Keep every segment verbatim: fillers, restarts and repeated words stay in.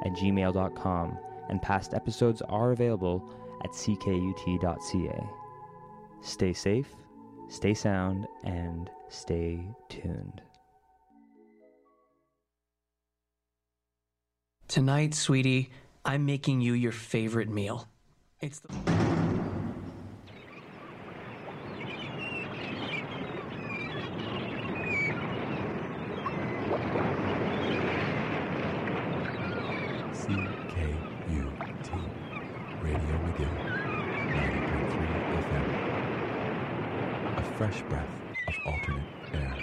at gmail dot com, and past episodes are available at c k u t dot c a. Stay safe, stay sound, and stay tuned. Tonight, sweetie, I'm making you your favorite meal. It's the... C K U T Radio McGill, ninety point three F M. A fresh breath of alternate air.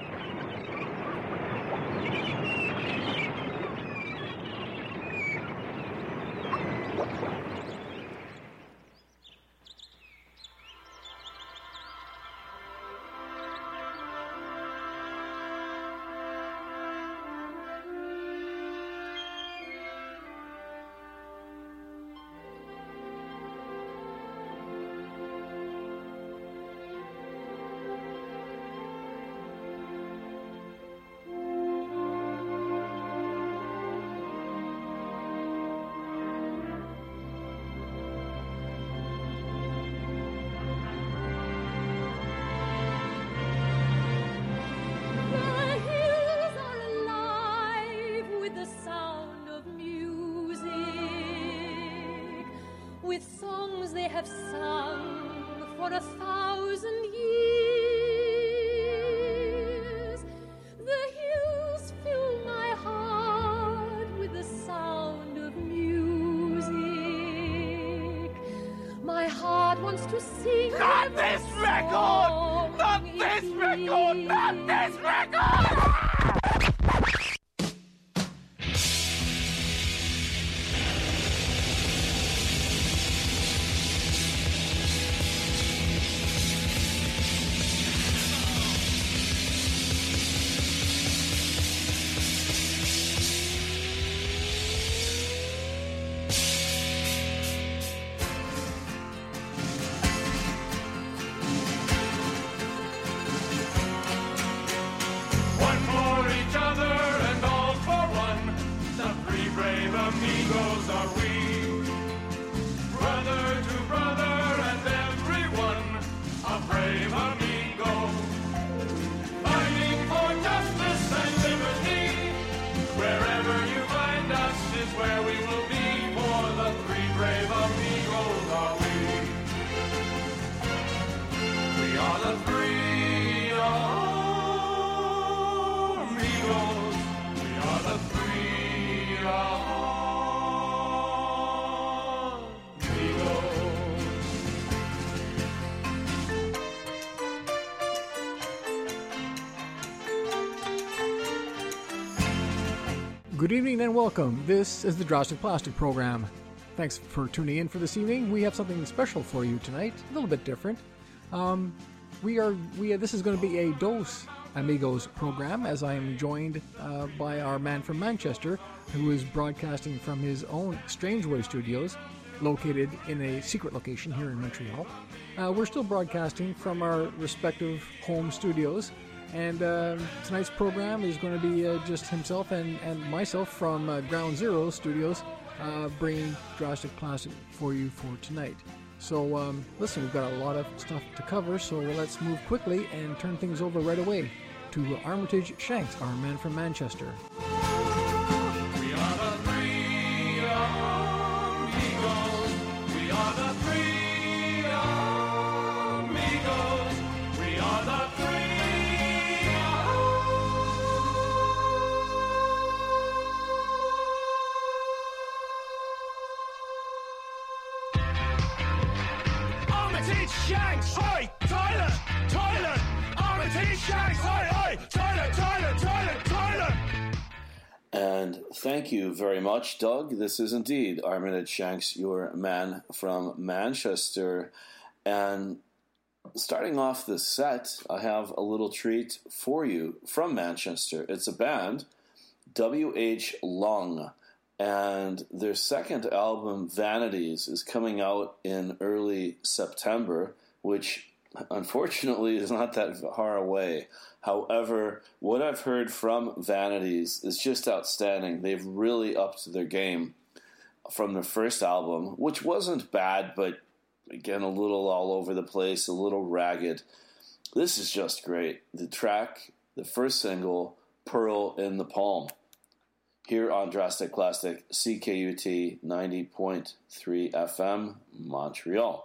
Good evening and welcome. This is the Drastic Plastic Program. Thanks for tuning in for this evening. We have something special for you tonight, a little bit different. Um, we are we this is going to be a Dos Amigos program, as I am joined uh, by our man from Manchester, who is broadcasting from his own Strangeway Studios, located in a secret location here in Montreal. Uh, we're still broadcasting from our respective home studios. And uh, tonight's program is going to be uh, just himself and, and myself from uh, Ground Zero Studios, uh, bringing Drastic Plastic for you for tonight. So um, listen, we've got a lot of stuff to cover, so let's move quickly and turn things over right away to Armitage Shanks, our man from Manchester. We are the three amigos. We are the three amigos. We are the three. Armitage Shanks, oi, toilet, toilet. Armitage Shanks, oi, oi, toilet, toilet, toilet, toilet. And thank you very much, Doug. This is indeed Armitage Shanks, your man from Manchester. And starting off the set, I have a little treat for you from Manchester. It's a band, W H Lung. And their second album, Vanities, is coming out in early September, which unfortunately, is not that far away. However, what I've heard from Vanities is just outstanding. They've really upped their game from their first album, which wasn't bad, but again, a little all over the place, a little ragged. This is just great. The track, the first single, Pearl in the Palm, here on Drastic Plastic, C K U T ninety point three F M, Montreal.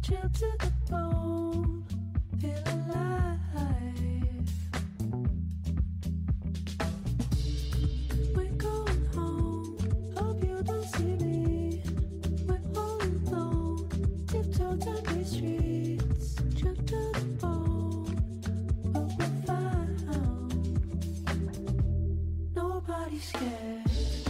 chill to the bone, feel alive. We're going home, hope you don't see me. We're all alone, tiptoe down these streets, chill to the bone, but we're found. Nobody's scared.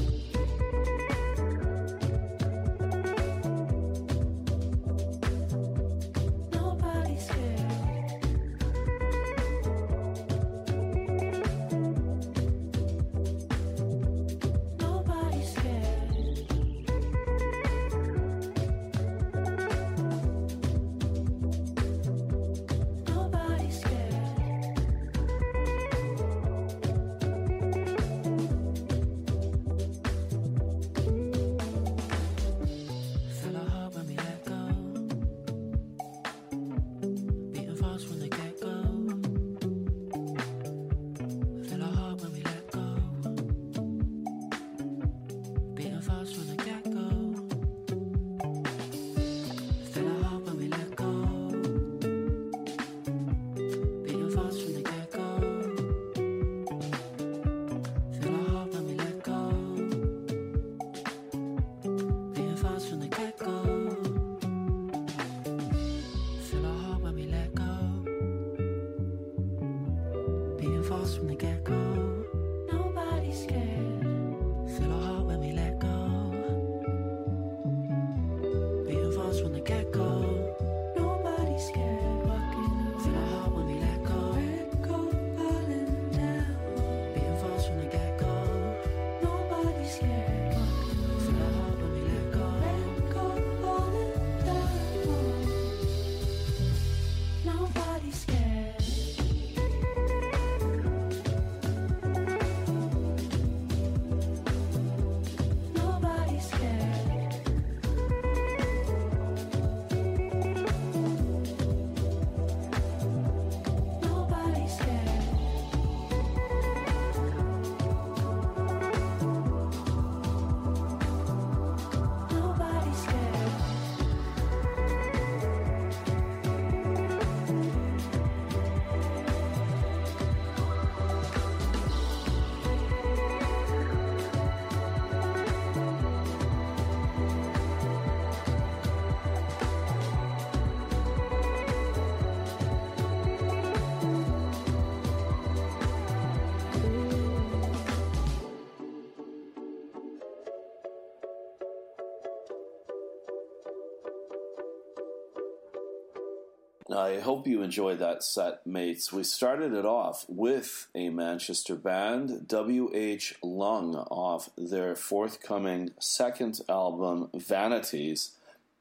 I hope you enjoyed that set, mates. We started it off with a Manchester band, W H Lung, off their forthcoming second album, Vanities.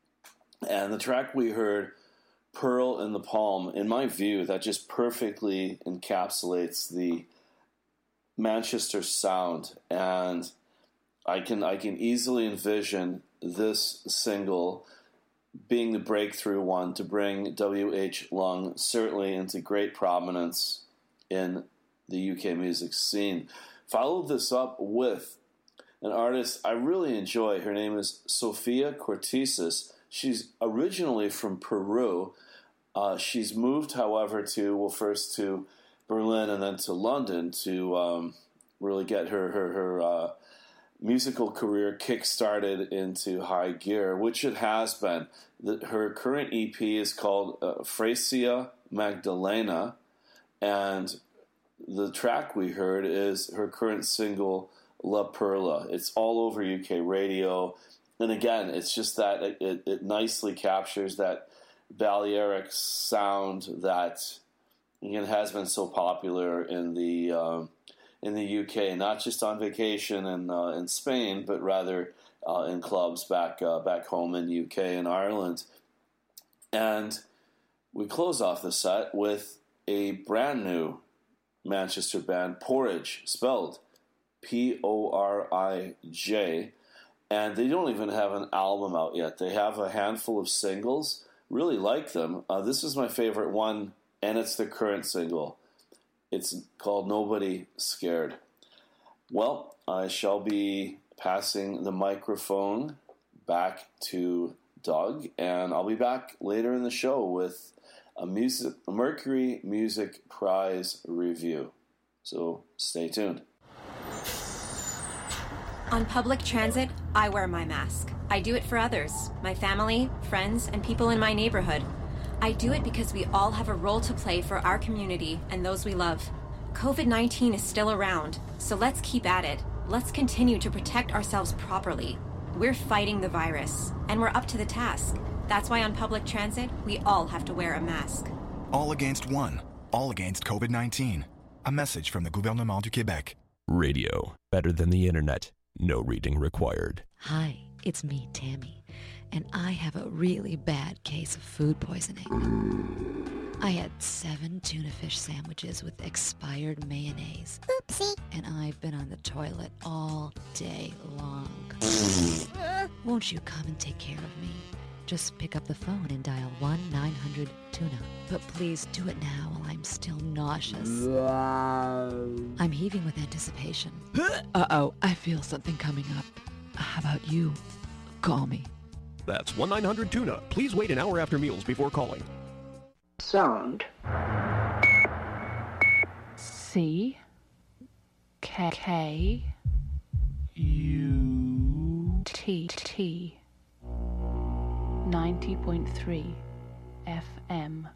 And the track we heard, Pearl in the Palm, in my view, that just perfectly encapsulates the Manchester sound. And I can I can easily envision this single being the breakthrough one to bring W H Lung certainly into great prominence in the U K music scene. Followed this up with an artist I really enjoy. Her name is Sofia Cortesis. She's originally from Peru. Uh, she's moved, however, to, well, first to Berlin and then to London to um, really get her, her, her uh, musical career kick-started into high gear, which it has been. The, her current E P is called uh, Fresia Magdalena, and the track we heard is her current single, La Perla. It's all over U K radio, and again, it's just that it, it, it nicely captures that Balearic sound that again has been so popular in the um, in the U K, not just on vacation in uh, in Spain, but rather uh, in clubs back uh, back home in the U K and Ireland. And we close off the set with a brand new Manchester band, Porridge, spelled P O R I J, and they don't even have an album out yet. They have a handful of singles. Really like them. Uh, this is my favorite one, and it's the current single. It's called Nobody Scared. Well, I shall be passing the microphone back to Doug, and I'll be back later in the show with a music, a Mercury Music Prize review. So stay tuned. On public transit, I wear my mask. I do it for others, my family, friends, and people in my neighborhood. I do it because we all have a role to play for our community and those we love. covid nineteen is still around, so let's keep at it. Let's continue to protect ourselves properly. We're fighting the virus, and we're up to the task. That's why on public transit, we all have to wear a mask. All against one. All against covid nineteen. A message from the Gouvernement du Québec. Radio. Better than the internet. No reading required. Hi, it's me, Tammy, and I have a really bad case of food poisoning. I had seven tuna fish sandwiches with expired mayonnaise. Oopsie. And I've been on the toilet all day long. Won't you come and take care of me? Just pick up the phone and dial one nine hundred tuna. But please do it now while I'm still nauseous. I'm heaving with anticipation. Uh-oh, I feel something coming up. How about you? Call me. That's one nine hundred tuna. Please wait an hour after meals before calling. Sound. C. K. K. U. T. T. ninety point three F M.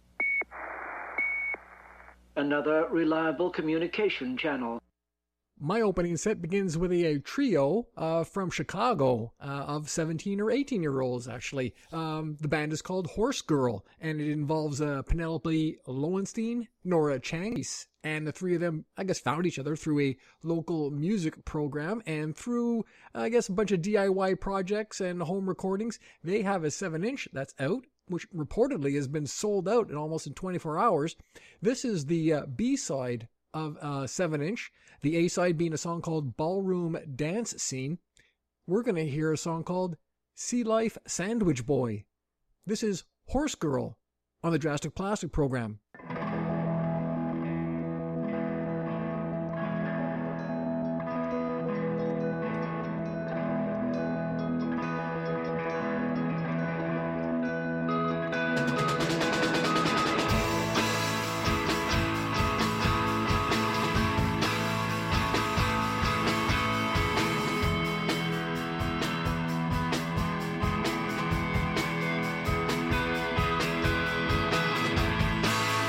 Another reliable communication channel. My opening set begins with a, a trio uh, from Chicago uh, of seventeen or eighteen year olds, actually. Um, the band is called Horse Girl, and it involves uh, Penelope Lowenstein, Nora Chang, and the three of them, I guess, found each other through a local music program and through, I guess, a bunch of D I Y projects and home recordings. They have a seven inch that's out, which reportedly has been sold out in almost in twenty-four hours. This is the uh, B-side of uh, seven inch, the A-side being a song called Ballroom Dance Scene. We're going to hear a song called Sea Life Sandwich Boy. This is Horse Girl on the Drastic Plastic program. Thank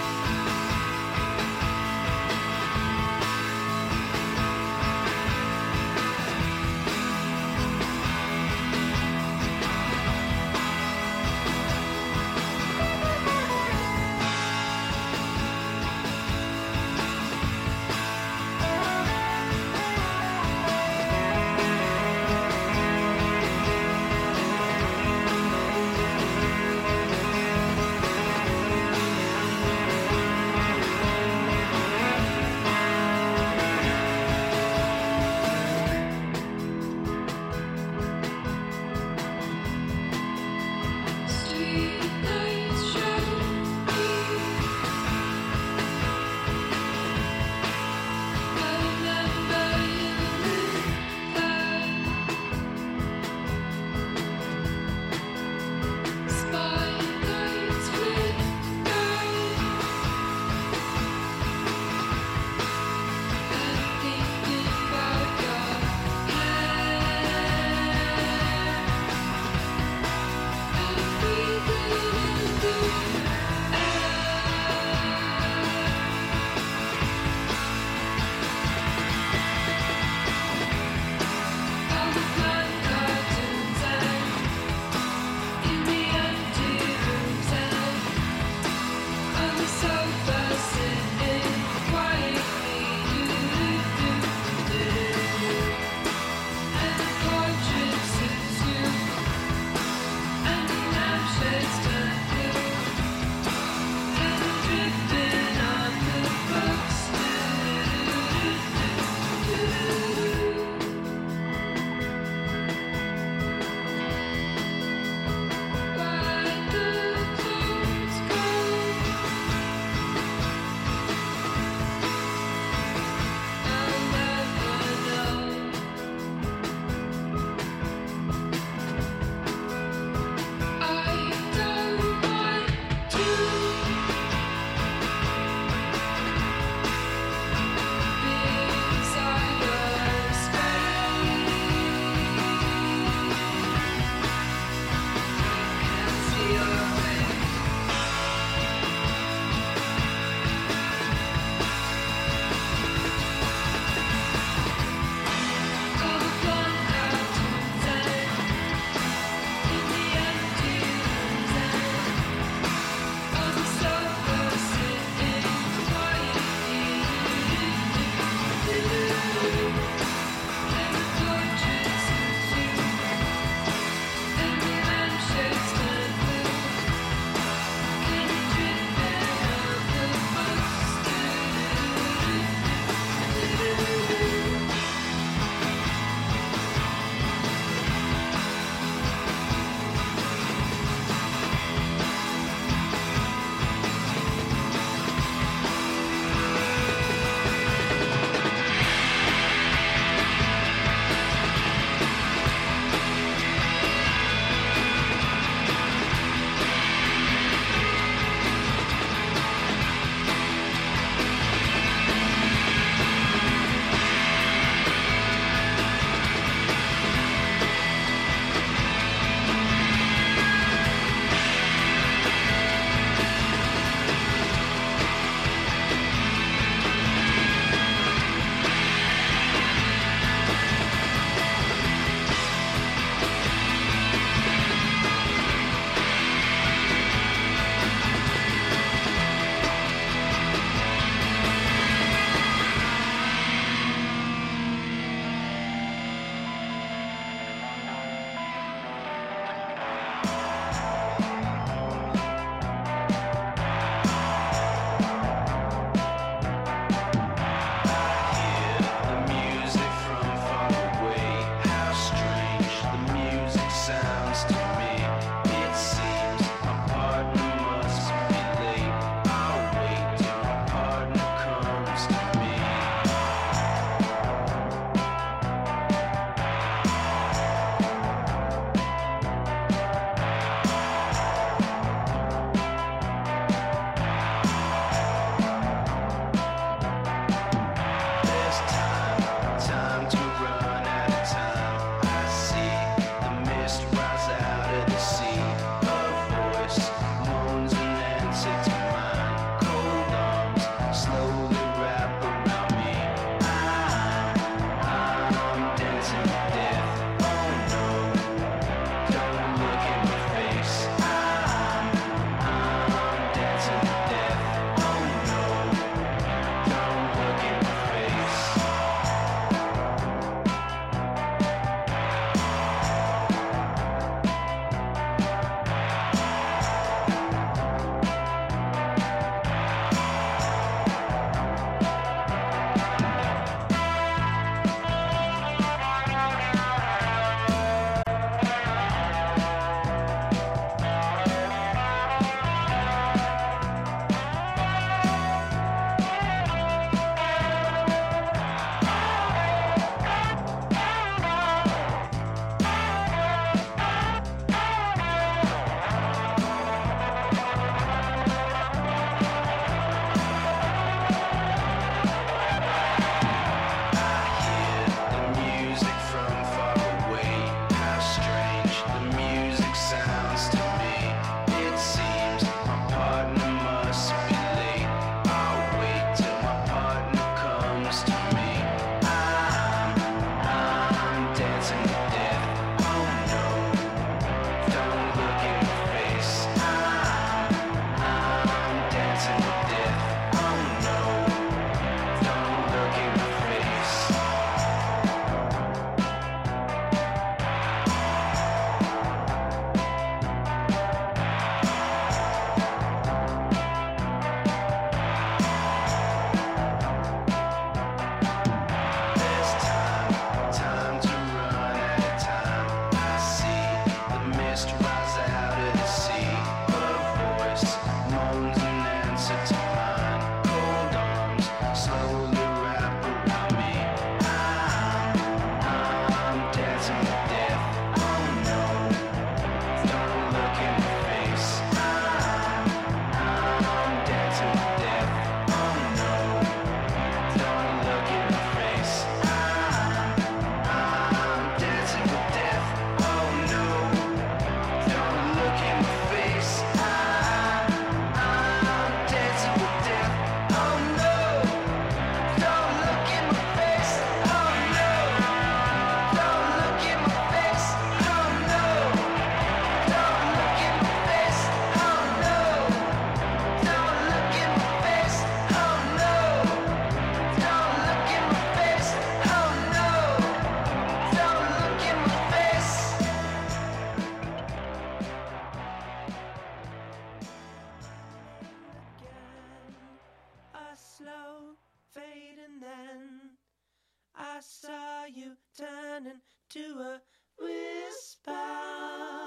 I saw you turning to a whisper.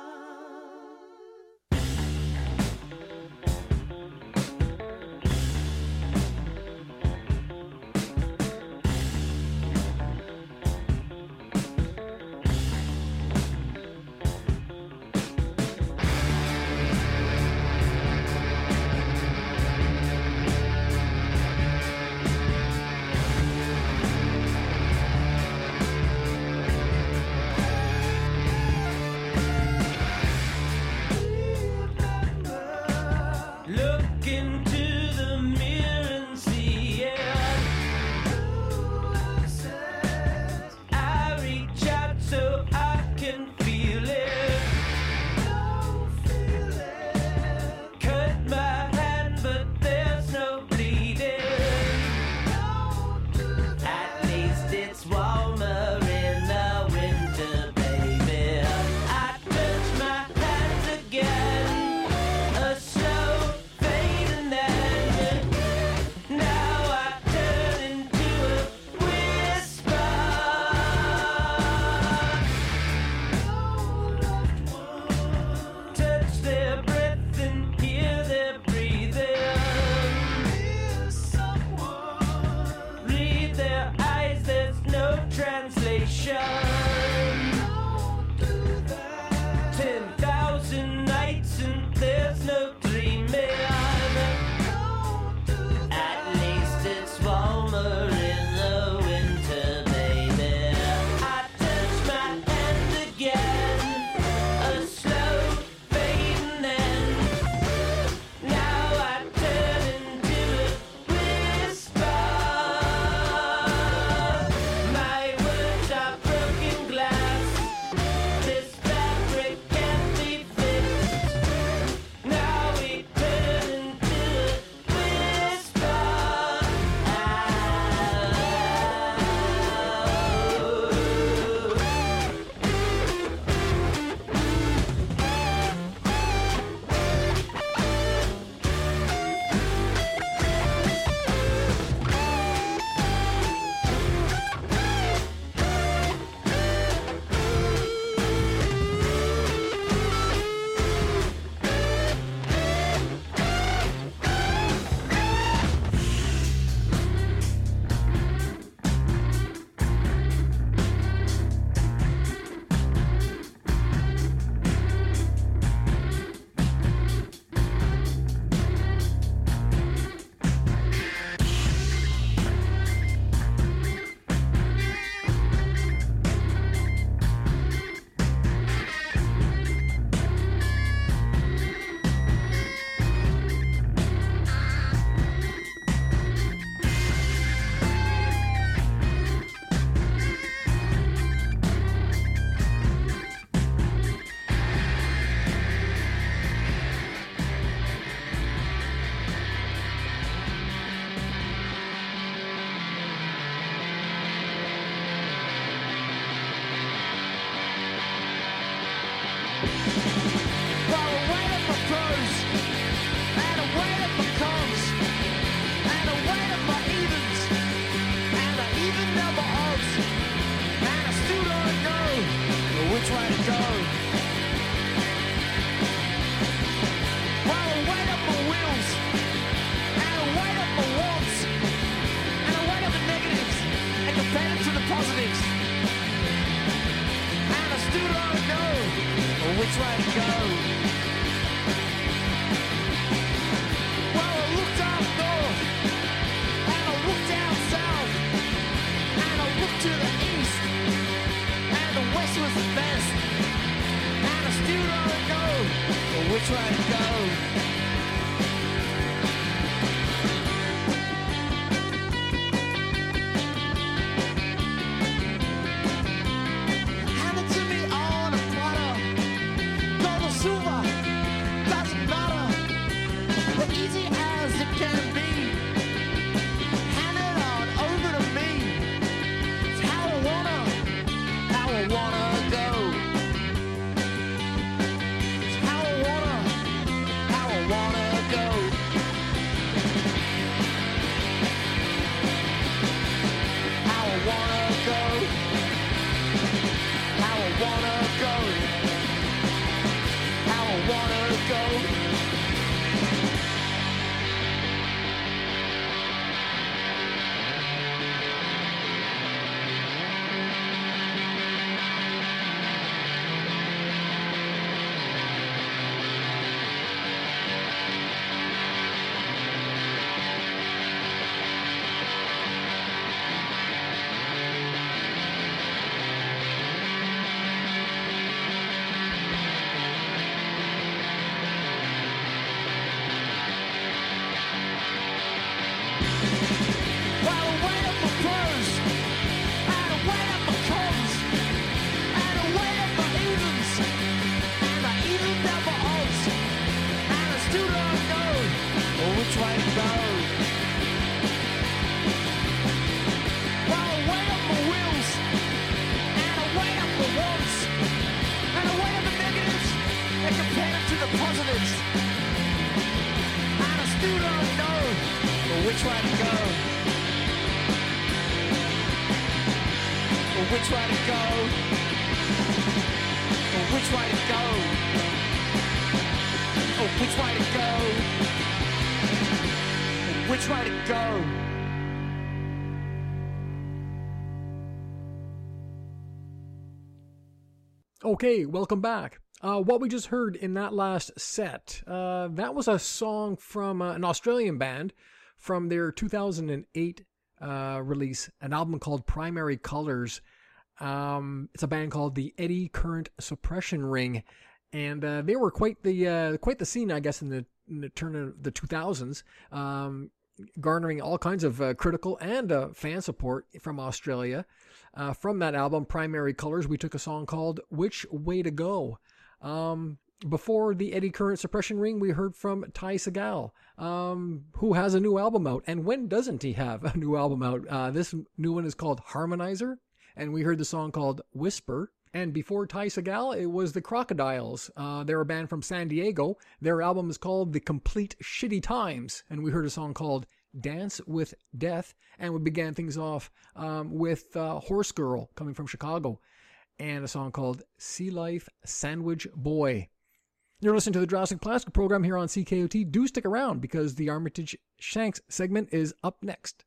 Look into the mirror and see it. I reach out so I can feel it. Cut my hand, but there's no bleeding. At least it's warmer in the winter, baby. I touch my hands again. A slow fading end. Now I turn into a whisper. Touch their breath and hear their breathing. Read their eyes, there's no translation. Ten thousand nights and there's no dreaming. At least it's warmer in the winter, baby. I touch my hand again. A slow fading end. Now I turn into a whisper. My words are broken glass. This fabric can't be fixed. Now we turn into a whisper. While I wait for pros, and I wait for cons, and I wait for evens, and I even number odds, and I still don't know which way to go. While I wait up for wheels, and I wait up for wants, and I wait up for negatives, and compare them to the positives, and I still don't know which way to go. Well, I looked up north, and I looked down south, and I looked to the east, and the west was the best, and I still don't know which way to go. Hand it to me on a platter. Gold or silver, doesn't matter. But easy as it can be. Hand it on over to me. It's how I wanna, how I wanna go. It's how I wanna, how I wanna go. How I wanna go. wanna go. Which way to go? Which way to go? Which way to go? Which way to go? Which way to go? Okay, welcome back. Uh, what we just heard in that last set, uh, that was a song from uh, an Australian band from their two thousand eight uh, release, an album called Primary Colors. Um, it's a band called the Eddy Current Suppression Ring, and uh, they were quite the uh, quite the scene, I guess, in the, in the turn of the two thousands, um, garnering all kinds of uh, critical and uh, fan support from Australia. Uh, from that album, Primary Colors, we took a song called Which Way to Go. Um, before the Eddy Current Suppression Ring, we heard from Ty Segall, um, who has a new album out. And when doesn't he have a new album out? Uh, this new one is called Harmonizer, and we heard the song called Whisper. And before Ty Segall, it was the Crocodiles. Uh, they're a band from San Diego. Their album is called The Complete Shitty Times, and we heard a song called Dance with Death. And we began things off um, with uh, Horse Girl, coming from Chicago, and a song called Sea Life Sandwich Boy. You're listening to the Jurassic Plastic program here on C K O T. Do stick around because the Armitage Shanks segment is up next.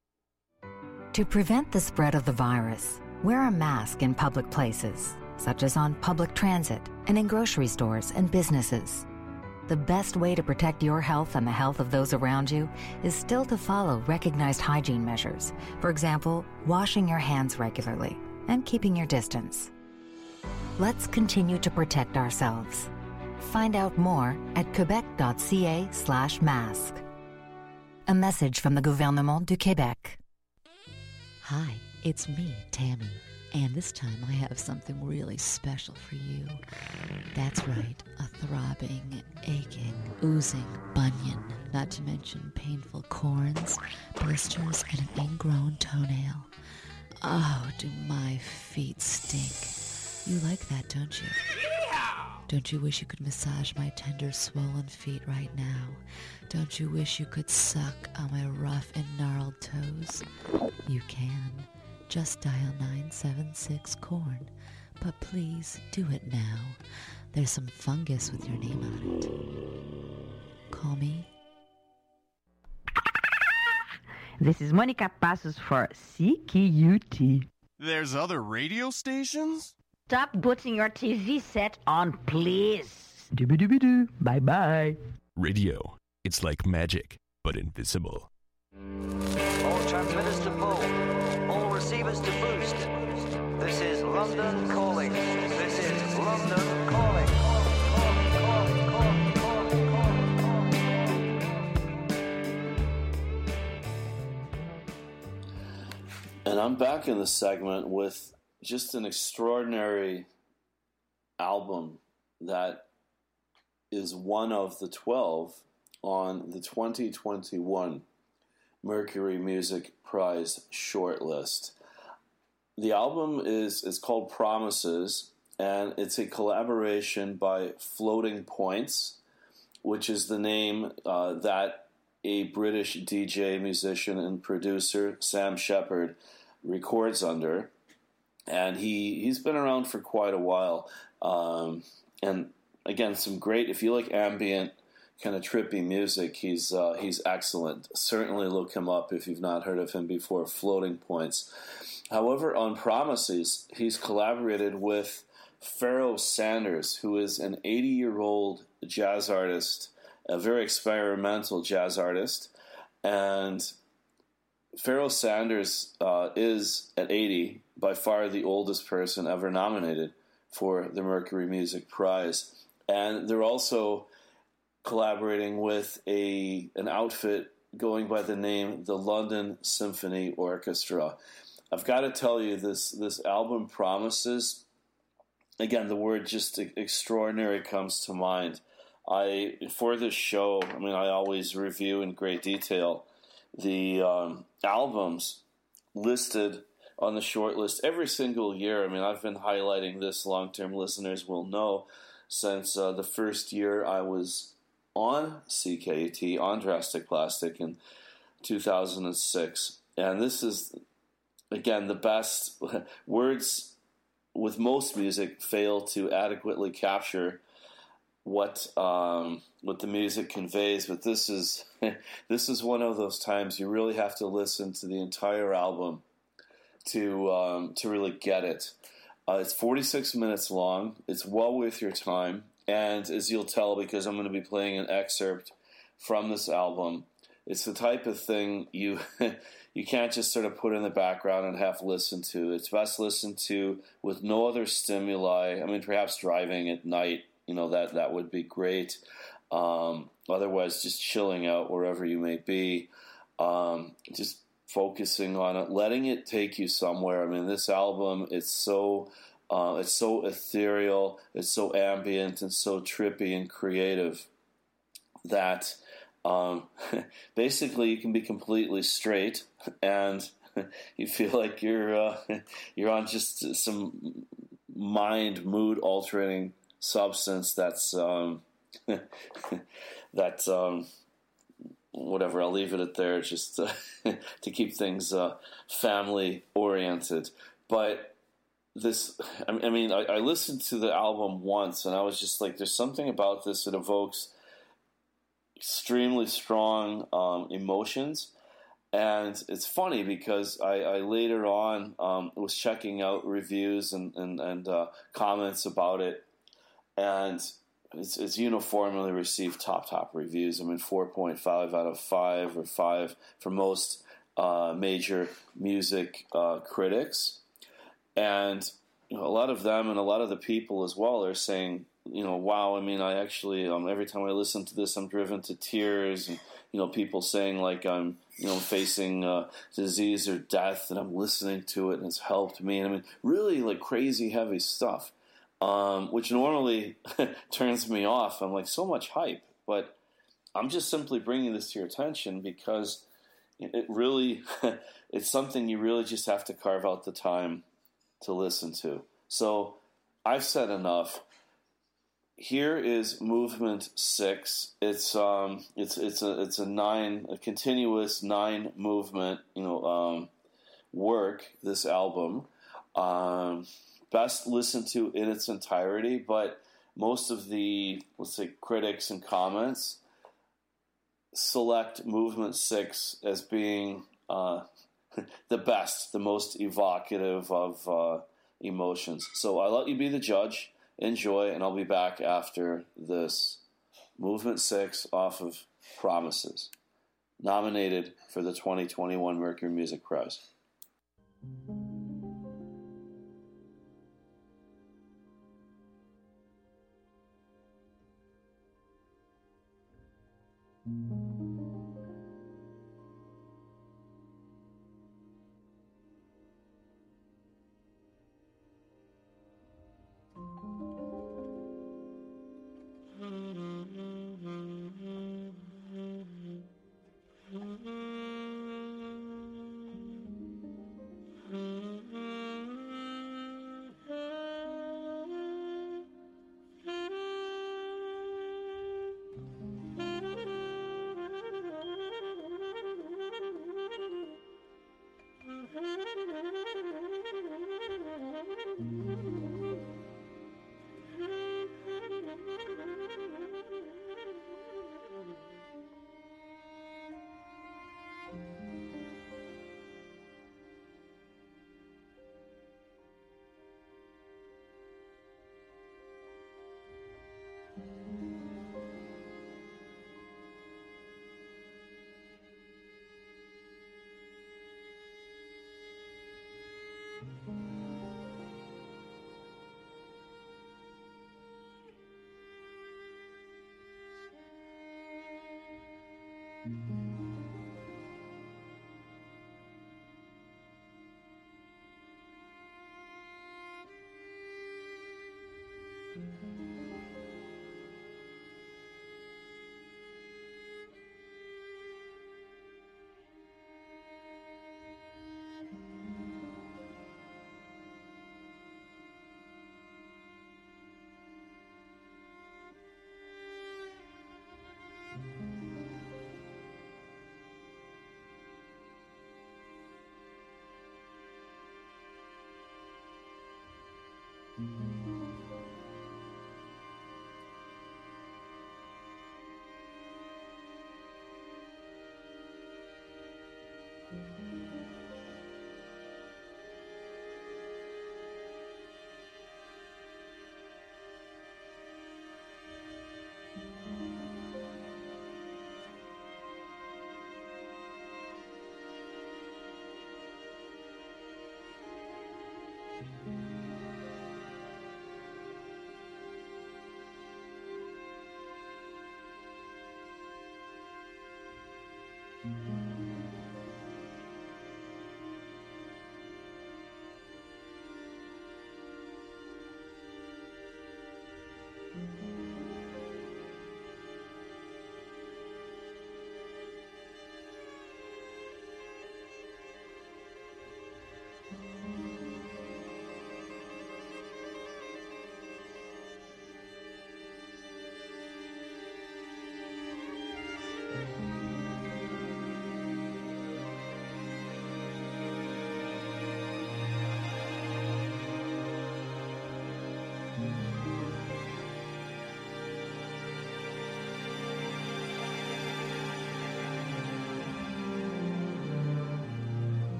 To prevent the spread of the virus, wear a mask in public places, such as on public transit and in grocery stores and businesses. The best way to protect your health and the health of those around you is still to follow recognized hygiene measures. For example, washing your hands regularly and keeping your distance. Let's continue to protect ourselves. Find out more at quebec.ca slash mask. A message from the Gouvernement du Québec. Hi, it's me, Tammy, and this time I have something really special for you. That's right, a throbbing, aching, oozing bunion, not to mention painful corns, blisters, and an ingrown toenail. Oh, do my feet stink. You like that, don't you? Don't you wish you could massage my tender, swollen feet right now? Don't you wish you could suck on my rough and gnarled toes? You can. Just dial nine seven six corn. But please do it now. There's some fungus with your name on it. Call me. This is Monica Passos for C K U T. There's other radio stations? Stop putting your T V set on, please. Dooby-dooby-doo. Bye-bye. Radio. It's like magic, but invisible. All transmitters to full. All receivers to boost. This is London calling. This is London calling. And I'm back in the segment with just an extraordinary album that is one of the twelve on the twenty twenty-one Mercury Music Prize shortlist. The album is, is called Promises, and it's a collaboration by Floating Points, which is the name uh, that a British D J, musician, and producer, Sam Shepard, records under. And he, he's been around for quite a while. Um, and again, some great, if you like ambient, kind of trippy music, he's uh, he's excellent. Certainly look him up if you've not heard of him before, Floating Points. However, on Promises, he's collaborated with Pharoah Sanders, who is an eighty-year-old jazz artist, a very experimental jazz artist. And Pharoah Sanders uh, is, at eighty, by far the oldest person ever nominated for the Mercury Music Prize. And they're also collaborating with a an outfit going by the name the London Symphony Orchestra. I've got to tell you, this this album Promises, again, the word just extraordinary comes to mind. I for this show, I mean, I always review in great detail the um, albums listed on the short list every single year. I mean, I've been highlighting this, long-term listeners will know, since uh, the first year I was on C K U T, on Drastic Plastic in two thousand six. And this is, again, the best. Words with most music fail to adequately capture what um, what the music conveys, but this is this is one of those times you really have to listen to the entire album to um, to really get it. Uh, it's forty-six minutes long. It's well worth your time, and as you'll tell, because I'm going to be playing an excerpt from this album, it's the type of thing you you can't just sort of put in the background and half listen to. It's best listened to with no other stimuli. I mean, perhaps driving at night, you know, that, that would be great. Um, otherwise, just chilling out wherever you may be, um, just focusing on it, letting it take you somewhere. I mean, this album, it's so uh, it's so ethereal, it's so ambient and so trippy and creative that um, basically you can be completely straight and you feel like you're uh, you're on just some mind mood altering substance that's um, that um, whatever. I'll leave it at there, just uh, to keep things uh, family oriented. But this, I mean, I, I listened to the album once, and I was just like, "There's something about this that evokes extremely strong um, emotions." And it's funny because I, I later on um, was checking out reviews and and, and uh, comments about it. And it's, it's uniformly received top, top reviews. I mean, four point five out of five or five for most uh, major music uh, critics. And you know, a lot of them and a lot of the people as well are saying, you know, wow, I mean, I actually, um, every time I listen to this, I'm driven to tears. And, you know, people saying like I'm, you know, facing uh, disease or death, and I'm listening to it and it's helped me. And I mean, really like crazy heavy stuff. Um, which normally turns me off. I'm like, so much hype, but I'm just simply bringing this to your attention because it really, it's something you really just have to carve out the time to listen to. So I've said enough. Here is movement six. It's um, it's it's a it's a nine, a continuous nine movement, you know, um, work. This album. Um, Best listened to in its entirety, but most of the, let's say, critics and comments select Movement six as being uh, the best, the most evocative of uh, emotions. So I'll let you be the judge. Enjoy, and I'll be back after this. Movement six off of Promises, nominated for the twenty twenty-one Mercury Music Prize. Thank you.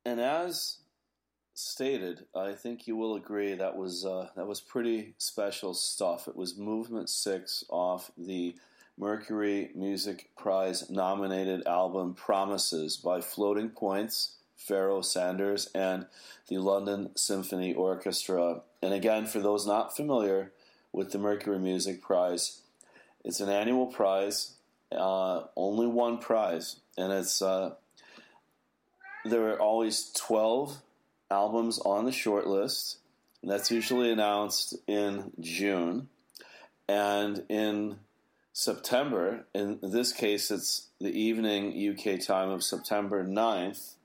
and as stated, I think you will agree that was uh, that was pretty special stuff. It was movement six off the Mercury Music Prize nominated album Promises by Floating Points, Pharoah Sanders, and the London Symphony Orchestra. And again, for those not familiar with the Mercury Music Prize, it's an annual prize, uh, only one prize, and it's uh, there are always twelve albums on the short list, and that's usually announced in June. And in September, in this case it's the evening U K time of September ninth,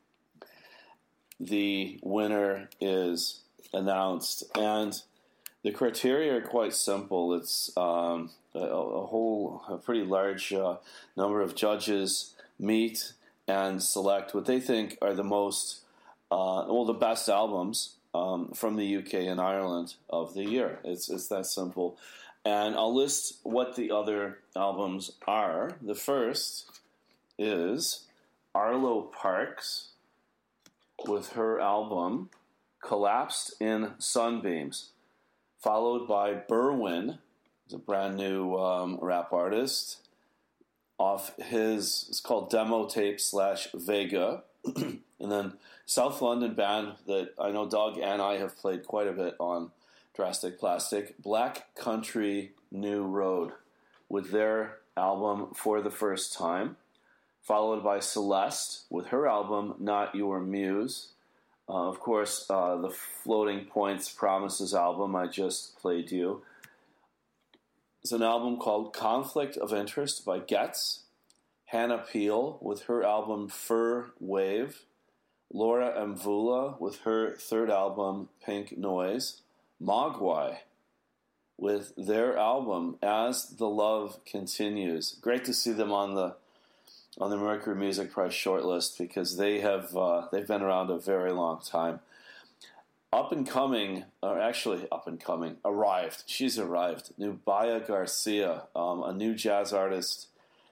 the winner is announced. And the criteria are quite simple. It's um, a, a whole, a pretty large uh, number of judges meet and select what they think are the most, uh, well, the best albums um, from the U K and Ireland of the year. It's it's that simple. And I'll list what the other albums are. The first is Arlo Parks with her album Collapsed in Sunbeams, followed by Berwyn, who's a brand new um, rap artist, off his, it's called Demo Tape slash Vega. And then South London band that I know Doug and I have played quite a bit on Drastic Plastic, Black Country New Road, with their album For the First Time, followed by Celeste with her album Not Your Muse. Uh, of course, uh, the Floating Points Promises album I just played you. It's an album called Conflict of Interest by Getz. Hannah Peel with her album Fur Wave. Laura Mvula with her third album Pink Noise. Mogwai with their album As the Love Continues. Great to see them on the on the Mercury Music Prize shortlist because they have uh, they've been around a very long time. Up and coming, or actually up and coming, arrived. She's arrived. Nubia Garcia, um, a new jazz artist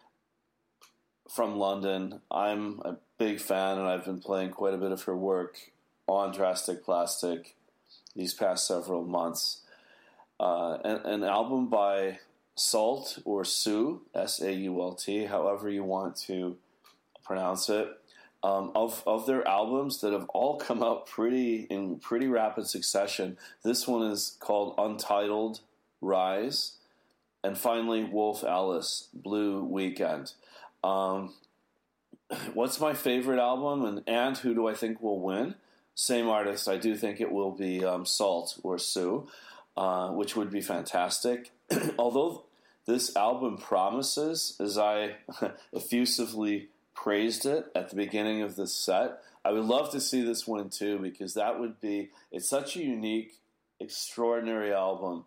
from London. I'm a big fan, and I've been playing quite a bit of her work on Drastic Plastic these past several months. Uh, an, an album by Salt or Sue, S A U L T, however you want to pronounce it. Um, of of their albums that have all come out pretty in pretty rapid succession, this one is called Untitled Rise, and finally Wolf Alice, Blue Weekend. Um, what's my favorite album, and, and who do I think will win? Same artist. I do think it will be um, Salt or Sue, uh, which would be fantastic. Although this album Promises, as I effusively praised it at the beginning of this set, I would love to see this win too, because that would be, it's such a unique, extraordinary album.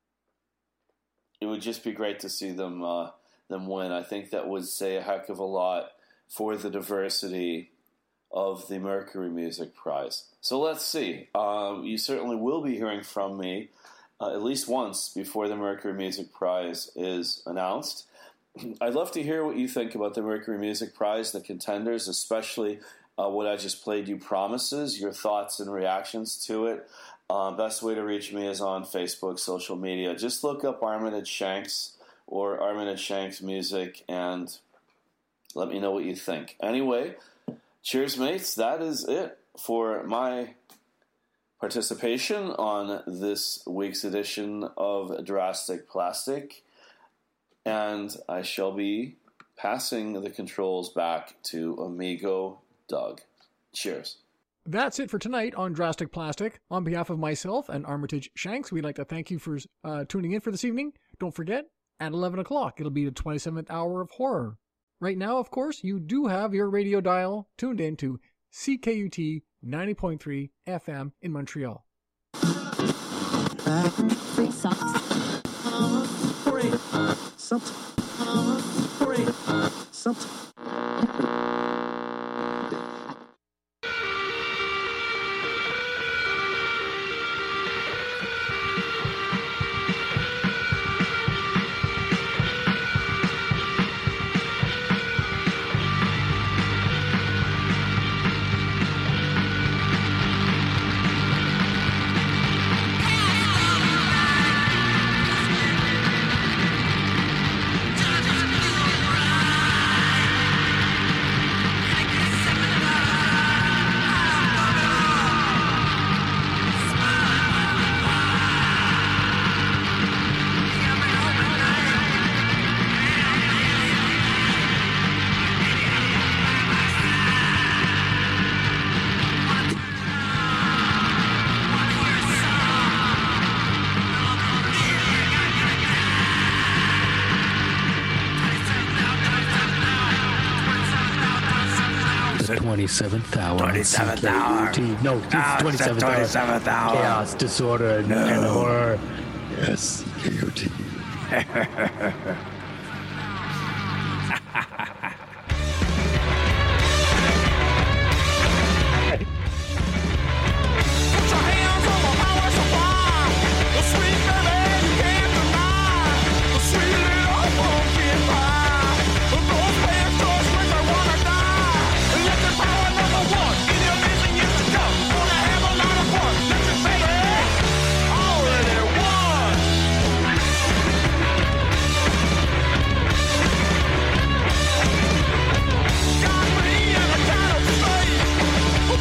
It would just be great to see them uh, them win. I think that would say a heck of a lot for the diversity of the Mercury Music Prize. So let's see. Um, you certainly will be hearing from me uh, at least once before the Mercury Music Prize is announced. I'd love to hear what you think about the Mercury Music Prize, the contenders, especially uh, what I just played you, Promises, your thoughts and reactions to it. Uh, best way to reach me is on Facebook, social media. Just look up Armitage Shanks or Armitage Shanks Music and let me know what you think. Anyway, cheers, mates. That is it for my participation on this week's edition of Drastic Plastic. And I shall be passing the controls back to amigo Doug. Cheers. That's it for tonight on Drastic Plastic. On behalf of myself and Armitage Shanks, we'd like to thank you for uh, tuning in for this evening. Don't forget, at eleven o'clock, it'll be the twenty-seventh hour of horror. Right now, of course, you do have your radio dial tuned in to C K U T ninety point three F M in Montreal. Free socks. Something. Something. twenty-seventh hour. on twenty-seventh hour. C K U T. No, this Ah, is it's the twenty-seventh hour. twenty-seventh hour. Chaos, disorder, and, No. and horror. Yes, C K U T.